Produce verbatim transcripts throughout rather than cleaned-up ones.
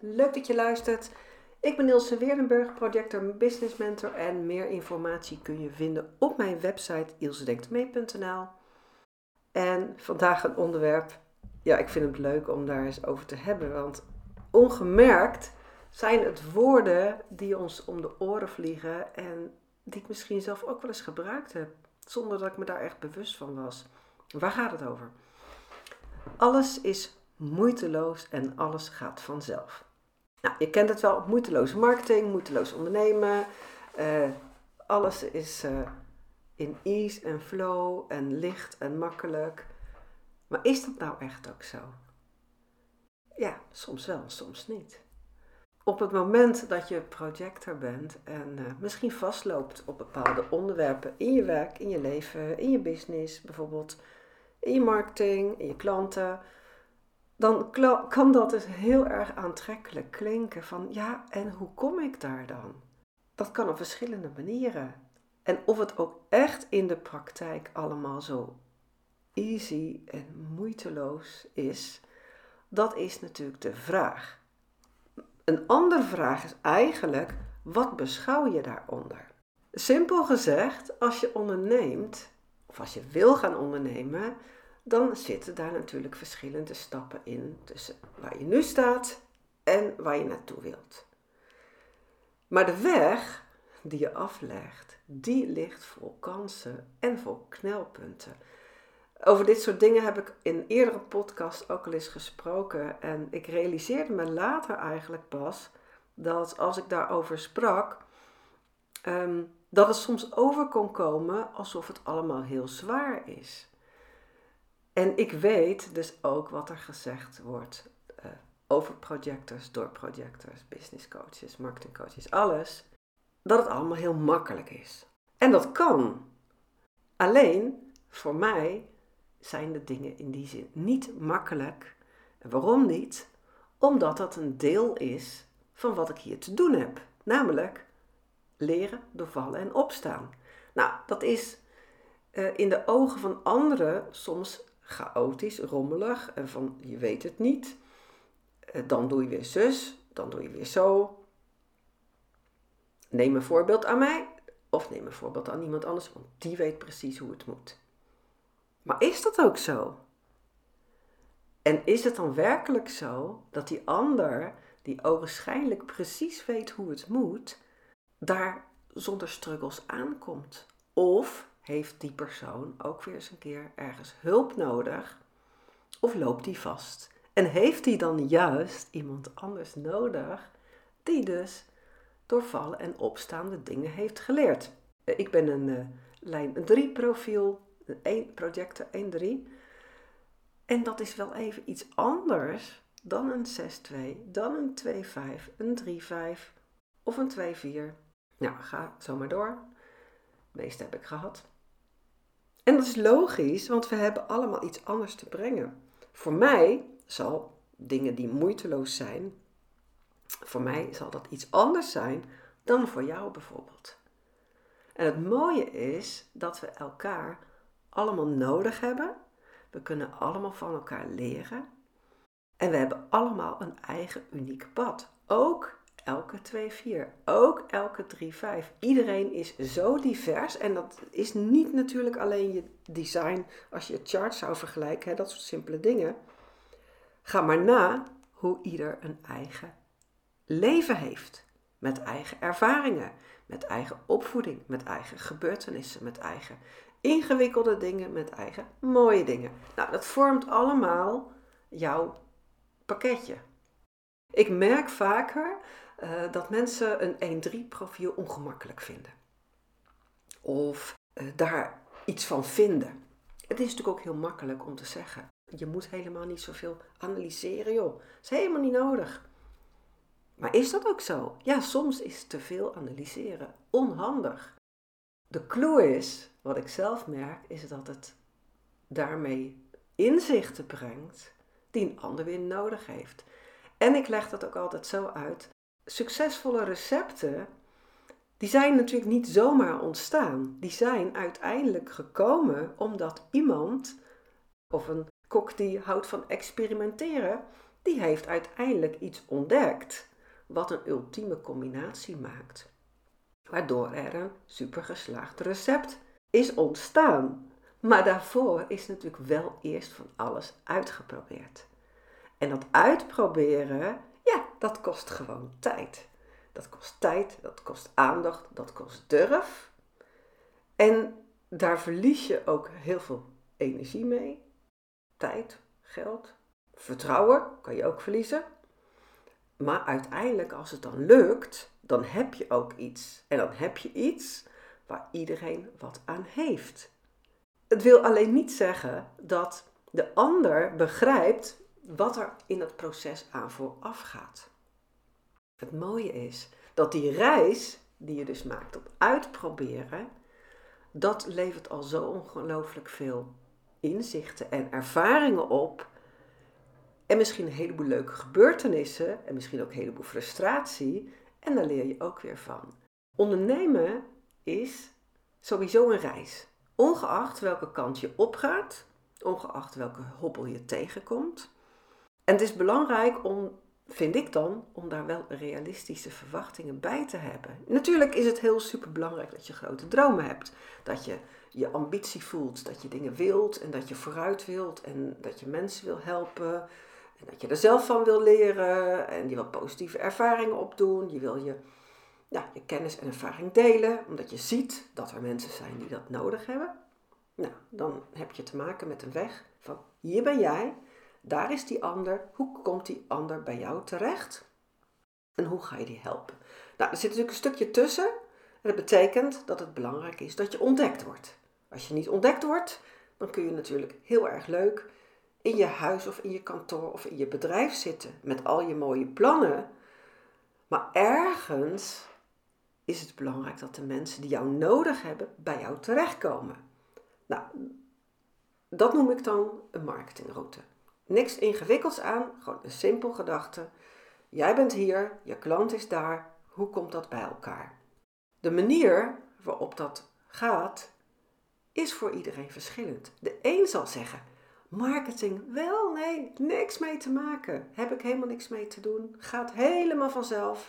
Leuk dat je luistert. Ik ben Ilse Weerdenburg, projector, business mentor en meer informatie kun je vinden op mijn website ilsedenktmee punt n l. En vandaag een onderwerp, ja, ik vind het leuk om daar eens over te hebben, want ongemerkt zijn het woorden die ons om de oren vliegen en die ik misschien zelf ook wel eens gebruikt heb, zonder dat ik me daar echt bewust van was. Waar gaat het over? Alles is moeiteloos en alles gaat vanzelf. Nou, je kent het wel, moeiteloze marketing, moeiteloos ondernemen. Uh, alles is uh, in ease en flow en licht en makkelijk. Maar is dat nou echt ook zo? Ja, soms wel, soms niet. Op het moment dat je projector bent en uh, misschien vastloopt op bepaalde onderwerpen in je werk, in je leven, in je business, bijvoorbeeld in je marketing, in je klanten, dan kan dat dus heel erg aantrekkelijk klinken van ja, en hoe kom ik daar dan? Dat kan op verschillende manieren. En of het ook echt in de praktijk allemaal zo easy en moeiteloos is, dat is natuurlijk de vraag. Een andere vraag is eigenlijk, wat beschouw je daaronder? Simpel gezegd, als je onderneemt, of als je wil gaan ondernemen, dan zitten daar natuurlijk verschillende stappen in tussen waar je nu staat en waar je naartoe wilt. Maar de weg die je aflegt, die ligt vol kansen en vol knelpunten. Over dit soort dingen heb ik in eerdere podcasts ook al eens gesproken en ik realiseerde me later eigenlijk pas dat als ik daarover sprak, um, dat het soms over kon komen alsof het allemaal heel zwaar is. En ik weet dus ook wat er gezegd wordt uh, over projectors, door projectors, business coaches, marketing coaches, alles. Dat het allemaal heel makkelijk is. En dat kan. Alleen, voor mij zijn de dingen in die zin niet makkelijk. En waarom niet? Omdat dat een deel is van wat ik hier te doen heb. Namelijk leren door vallen en opstaan. Nou, dat is uh, in de ogen van anderen soms chaotisch, rommelig en van je weet het niet. Dan doe je weer zus, dan doe je weer zo. Neem een voorbeeld aan mij of neem een voorbeeld aan iemand anders, want die weet precies hoe het moet. Maar is dat ook zo? En is het dan werkelijk zo dat die ander, die ogenschijnlijk precies weet hoe het moet, daar zonder struggles aankomt? Of heeft die persoon ook weer eens een keer ergens hulp nodig? Of loopt die vast? En heeft die dan juist iemand anders nodig die dus door vallen en opstaan de dingen heeft geleerd? Ik ben een uh, lijn drie profiel, een projector één drie. En dat is wel even iets anders dan een zes twee, dan een twee vijf, een drie vijf of een twee vier. Nou, ga zo maar door. De meeste heb ik gehad. En dat is logisch, want we hebben allemaal iets anders te brengen. Voor mij zal dingen die moeiteloos zijn, voor mij zal dat iets anders zijn dan voor jou bijvoorbeeld. En het mooie is dat we elkaar allemaal nodig hebben. We kunnen allemaal van elkaar leren. En we hebben allemaal een eigen uniek pad. Ook elke twee vier, ook elke drie vijf. Iedereen is zo divers en dat is niet natuurlijk alleen je design als je het chart zou vergelijken, hè, dat soort simpele dingen. Ga maar na hoe ieder een eigen leven heeft. Met eigen ervaringen, met eigen opvoeding, met eigen gebeurtenissen, met eigen ingewikkelde dingen, met eigen mooie dingen. Nou, dat vormt allemaal jouw pakketje. Ik merk vaker uh, dat mensen een één drie profiel ongemakkelijk vinden. Of uh, daar iets van vinden. Het is natuurlijk ook heel makkelijk om te zeggen. Je moet helemaal niet zoveel analyseren, joh. Dat is helemaal niet nodig. Maar is dat ook zo? Ja, soms is te veel analyseren onhandig. De clue is, wat ik zelf merk, is dat het daarmee inzichten brengt die een ander weer nodig heeft. En ik leg dat ook altijd zo uit. Succesvolle recepten, die zijn natuurlijk niet zomaar ontstaan. Die zijn uiteindelijk gekomen omdat iemand, of een kok die houdt van experimenteren, die heeft uiteindelijk iets ontdekt wat een ultieme combinatie maakt. Waardoor er een supergeslaagd recept is ontstaan. Maar daarvoor is natuurlijk wel eerst van alles uitgeprobeerd. En dat uitproberen, ja, dat kost gewoon tijd. Dat kost tijd, dat kost aandacht, dat kost durf. En daar verlies je ook heel veel energie mee. Tijd, geld, vertrouwen kan je ook verliezen. Maar uiteindelijk, als het dan lukt, dan heb je ook iets. En dan heb je iets waar iedereen wat aan heeft. Het wil alleen niet zeggen dat de ander begrijpt wat er in het proces aan vooraf gaat. Het mooie is dat die reis die je dus maakt tot uitproberen, dat levert al zo ongelooflijk veel inzichten en ervaringen op. En misschien een heleboel leuke gebeurtenissen en misschien ook een heleboel frustratie. En daar leer je ook weer van. Ondernemen is sowieso een reis. Ongeacht welke kant je opgaat, ongeacht welke hobbel je tegenkomt. En het is belangrijk om, vind ik dan, om daar wel realistische verwachtingen bij te hebben. Natuurlijk is het heel super belangrijk dat je grote dromen hebt. Dat je je ambitie voelt, dat je dingen wilt en dat je vooruit wilt en dat je mensen wil helpen. En dat je er zelf van wil leren en je wil positieve ervaringen opdoen. Je wil je, ja, je kennis en ervaring delen, omdat je ziet dat er mensen zijn die dat nodig hebben. Nou, dan heb je te maken met een weg van hier ben jij, daar is die ander. Hoe komt die ander bij jou terecht? En hoe ga je die helpen? Nou, er zit natuurlijk een stukje tussen. En dat betekent dat het belangrijk is dat je ontdekt wordt. Als je niet ontdekt wordt, dan kun je natuurlijk heel erg leuk in je huis of in je kantoor of in je bedrijf zitten met al je mooie plannen. Maar ergens is het belangrijk dat de mensen die jou nodig hebben bij jou terechtkomen. Nou, dat noem ik dan een marketingroute. Niks ingewikkelds aan, gewoon een simpel gedachte. Jij bent hier, je klant is daar, hoe komt dat bij elkaar? De manier waarop dat gaat is voor iedereen verschillend. De een zal zeggen, marketing, wel nee, niks mee te maken. Heb ik helemaal niks mee te doen. Gaat helemaal vanzelf.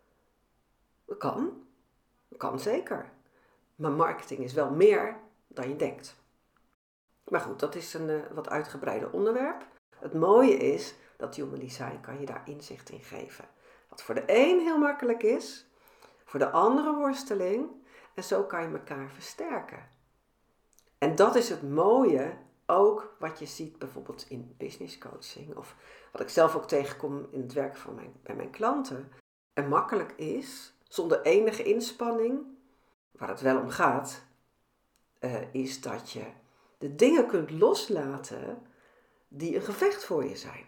Kan. Kan zeker. Maar marketing is wel meer dan je denkt. Maar goed, dat is een uh, wat uitgebreider onderwerp. Het mooie is dat Human Design kan je daar inzicht in geven. Wat voor de een heel makkelijk is, voor de andere worsteling. En zo kan je elkaar versterken. En dat is het mooie, ook wat je ziet bijvoorbeeld in business coaching. Of wat ik zelf ook tegenkom in het werk van mijn, bij mijn klanten. En makkelijk is, zonder enige inspanning, waar het wel om gaat, uh, is dat je de dingen kunt loslaten die een gevecht voor je zijn.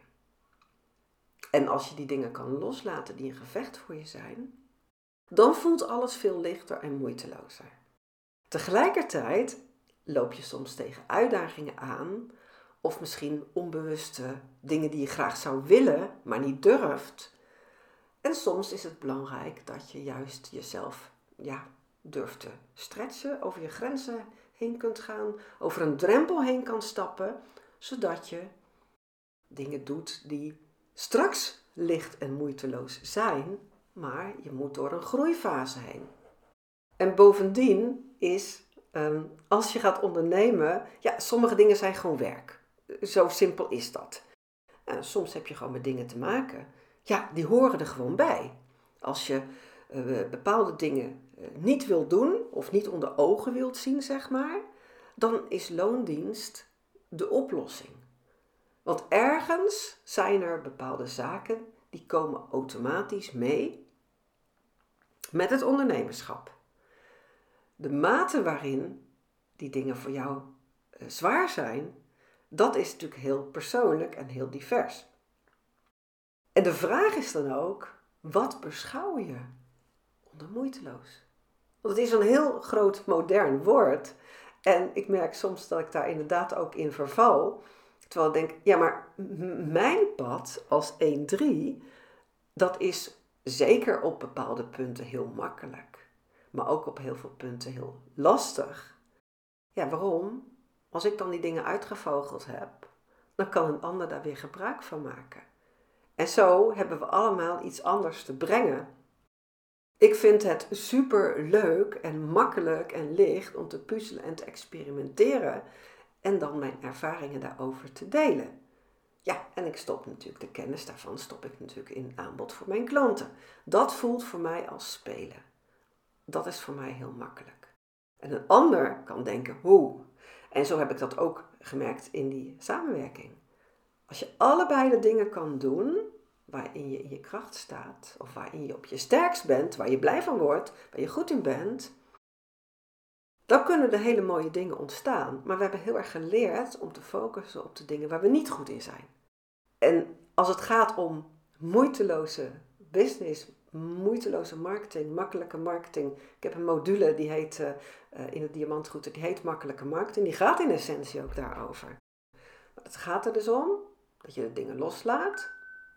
En als je die dingen kan loslaten die een gevecht voor je zijn, dan voelt alles veel lichter en moeitelozer. Tegelijkertijd loop je soms tegen uitdagingen aan, of misschien onbewuste dingen die je graag zou willen, maar niet durft. En soms is het belangrijk dat je juist jezelf ja, durft te stretchen, over je grenzen heen kunt gaan, over een drempel heen kan stappen, zodat je dingen doet die straks licht en moeiteloos zijn, maar je moet door een groeifase heen. En bovendien is, um, als je gaat ondernemen, ja, sommige dingen zijn gewoon werk. Zo simpel is dat. En soms heb je gewoon met dingen te maken. Ja, die horen er gewoon bij. Als je uh, bepaalde dingen uh, niet wilt doen of niet onder ogen wilt zien, zeg maar, dan is loondienst de oplossing. Want ergens zijn er bepaalde zaken die komen automatisch mee met het ondernemerschap. De mate waarin die dingen voor jou uh, zwaar zijn, dat is natuurlijk heel persoonlijk en heel divers. En de vraag is dan ook, wat beschouw je onder moeiteloos? Want het is een heel groot modern woord. En ik merk soms dat ik daar inderdaad ook in verval. Terwijl ik denk, ja maar m- mijn pad als één drie, dat is zeker op bepaalde punten heel makkelijk. Maar ook op heel veel punten heel lastig. Ja, waarom? Als ik dan die dingen uitgevogeld heb, dan kan een ander daar weer gebruik van maken. En zo hebben we allemaal iets anders te brengen. Ik vind het super leuk en makkelijk en licht om te puzzelen en te experimenteren en dan mijn ervaringen daarover te delen. Ja, en ik stop natuurlijk de kennis daarvan, stop ik natuurlijk in aanbod voor mijn klanten. Dat voelt voor mij als spelen. Dat is voor mij heel makkelijk. En een ander kan denken, hoe? En zo heb ik dat ook gemerkt in die samenwerking. Als je allebei de dingen kan doen waarin je in je kracht staat, of waarin je op je sterkst bent, waar je blij van wordt, waar je goed in bent, dan kunnen er hele mooie dingen ontstaan. Maar we hebben heel erg geleerd om te focussen op de dingen waar we niet goed in zijn. En als het gaat om moeiteloze business, moeiteloze marketing, makkelijke marketing. Ik heb een module die heet uh, in het Diamantroute, die heet makkelijke marketing. Die gaat in essentie ook daarover. Maar het gaat er dus om dat je de dingen loslaat,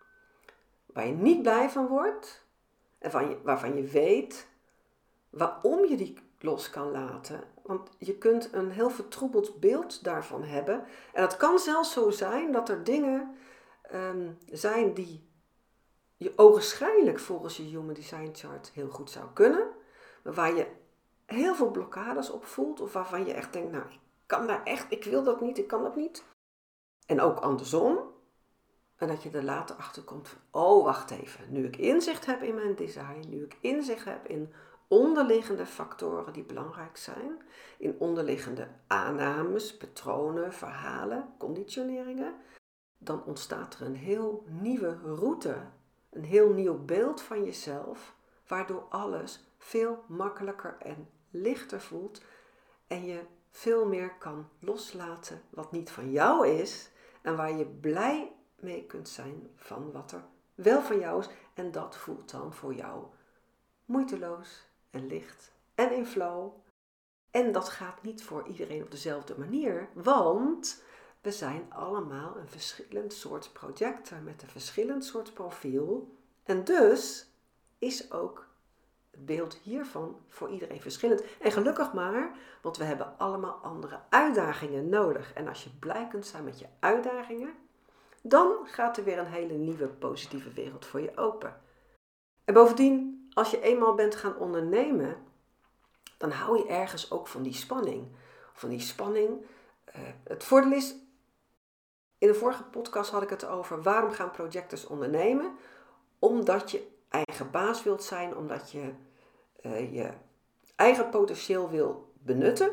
waar je niet blij van wordt en van je, waarvan je weet waarom je die los kan laten. Want je kunt een heel vertroebeld beeld daarvan hebben. En het kan zelfs zo zijn dat er dingen um, zijn die je ogenschijnlijk volgens je Human Design Chart heel goed zou kunnen. Maar waar je heel veel blokkades op voelt. Of waarvan je echt denkt, nou ik kan daar echt, ik wil dat niet, ik kan dat niet. En ook andersom. En dat je er later achter komt van, oh wacht even. Nu ik inzicht heb in mijn design. Nu ik inzicht heb in onderliggende factoren die belangrijk zijn. In onderliggende aannames, patronen, verhalen, conditioneringen. Dan ontstaat er een heel nieuwe route. Een heel nieuw beeld van jezelf. Waardoor alles veel makkelijker en lichter voelt. En je veel meer kan loslaten wat niet van jou is. En waar je blij mee kunt zijn van wat er wel van jou is. En dat voelt dan voor jou moeiteloos en licht en in flow. En dat gaat niet voor iedereen op dezelfde manier. Want we zijn allemaal een verschillend soort projector met een verschillend soort profiel. En dus is ook het beeld hiervan voor iedereen verschillend. En gelukkig maar, want we hebben allemaal andere uitdagingen nodig. En als je blij kunt zijn met je uitdagingen, dan gaat er weer een hele nieuwe positieve wereld voor je open. En bovendien, als je eenmaal bent gaan ondernemen, dan hou je ergens ook van die spanning. Van die spanning. Uh, het voordeel is, in de vorige podcast had ik het over waarom gaan projectors ondernemen. Omdat je eigen baas wilt zijn, omdat je uh, je eigen potentieel wil benutten.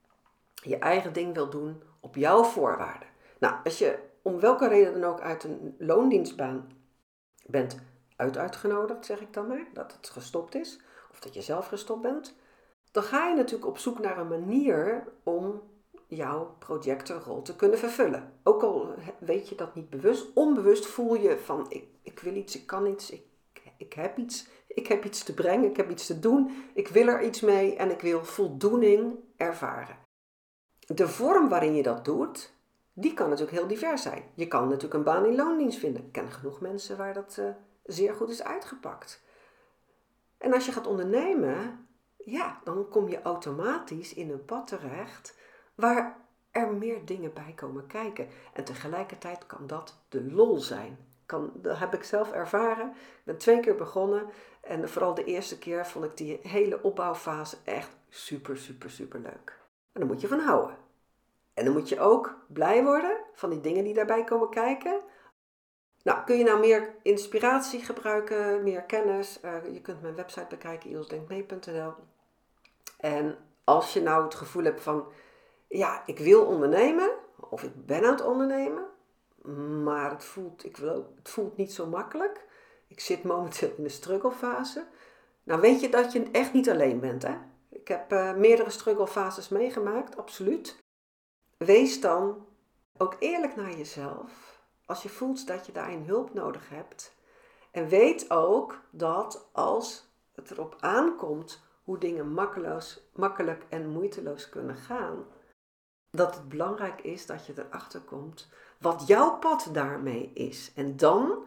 Je eigen ding wil doen op jouw voorwaarden. Nou, als je om welke reden dan ook uit een loondienstbaan bent uit uitgenodigd, zeg ik dan maar, dat het gestopt is, of dat je zelf gestopt bent, dan ga je natuurlijk op zoek naar een manier om jouw projectorrol te kunnen vervullen. Ook al weet je dat niet bewust, onbewust voel je van ik, ik wil iets, ik kan iets, ik, ik heb iets, ik heb iets te brengen, ik heb iets te doen, ik wil er iets mee en ik wil voldoening ervaren. De vorm waarin je dat doet, die kan natuurlijk heel divers zijn. Je kan natuurlijk een baan in loondienst vinden. Ik ken genoeg mensen waar dat uh, zeer goed is uitgepakt. En als je gaat ondernemen, ja, dan kom je automatisch in een pad terecht waar er meer dingen bij komen kijken. En tegelijkertijd kan dat de lol zijn. Kan, dat heb ik zelf ervaren. Ik ben twee keer begonnen en vooral de eerste keer vond ik die hele opbouwfase echt super, super, super leuk. En daar moet je van houden. En dan moet je ook blij worden van die dingen die daarbij komen kijken. Nou, kun je nou meer inspiratie gebruiken, meer kennis? Uh, je kunt mijn website bekijken, ilsdenkmee punt n l. En als je nou het gevoel hebt van, ja, ik wil ondernemen, of ik ben aan het ondernemen, maar het voelt, ik wil ook, het voelt niet zo makkelijk. Ik zit momenteel in de strugglefase. Nou weet je dat je echt niet alleen bent, hè? Ik heb uh, meerdere strugglefases meegemaakt, absoluut. Wees dan ook eerlijk naar jezelf als je voelt dat je daarin hulp nodig hebt. En weet ook dat als het erop aankomt hoe dingen makkeloos, makkelijk en moeiteloos kunnen gaan, dat het belangrijk is dat je erachter komt wat jouw pad daarmee is. En dan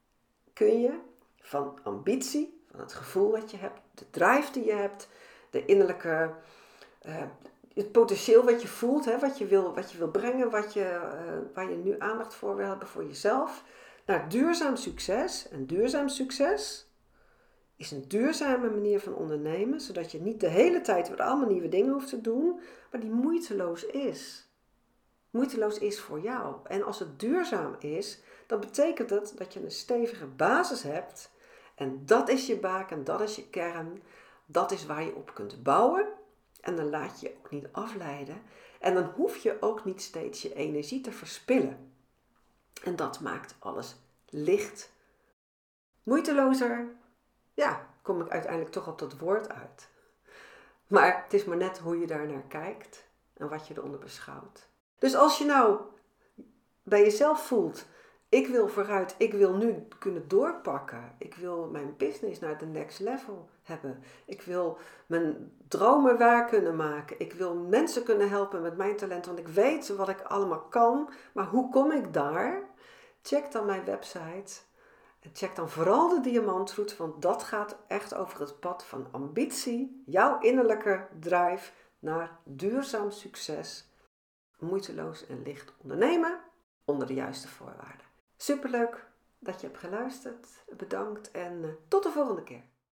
kun je van ambitie, van het gevoel dat je hebt, de drive die je hebt, de innerlijke, uh, het potentieel wat je voelt, hè, wat je wil, wat je wil brengen, wat je, uh, waar je nu aandacht voor wil hebben voor jezelf, naar duurzaam succes. En duurzaam succes is een duurzame manier van ondernemen, zodat je niet de hele tijd weer allemaal nieuwe dingen hoeft te doen, maar die moeiteloos is. Moeiteloos is voor jou. En als het duurzaam is, dan betekent het dat je een stevige basis hebt. En dat is je baken, dat is je kern. Dat is waar je op kunt bouwen. En dan laat je je ook niet afleiden. En dan hoef je ook niet steeds je energie te verspillen. En dat maakt alles licht. Moeitelozer. Ja, kom ik uiteindelijk toch op dat woord uit. Maar het is maar net hoe je daar naar kijkt en wat je eronder beschouwt. Dus als je nou bij jezelf voelt, ik wil vooruit, ik wil nu kunnen doorpakken. Ik wil mijn business naar de next level hebben. Ik wil mijn dromen waar kunnen maken. Ik wil mensen kunnen helpen met mijn talent, want ik weet wat ik allemaal kan. Maar hoe kom ik daar? Check dan mijn website. En check dan vooral de diamantroute, want dat gaat echt over het pad van ambitie, jouw innerlijke drive naar duurzaam succes. Moeiteloos en licht ondernemen onder de juiste voorwaarden. Superleuk dat je hebt geluisterd. Bedankt en tot de volgende keer.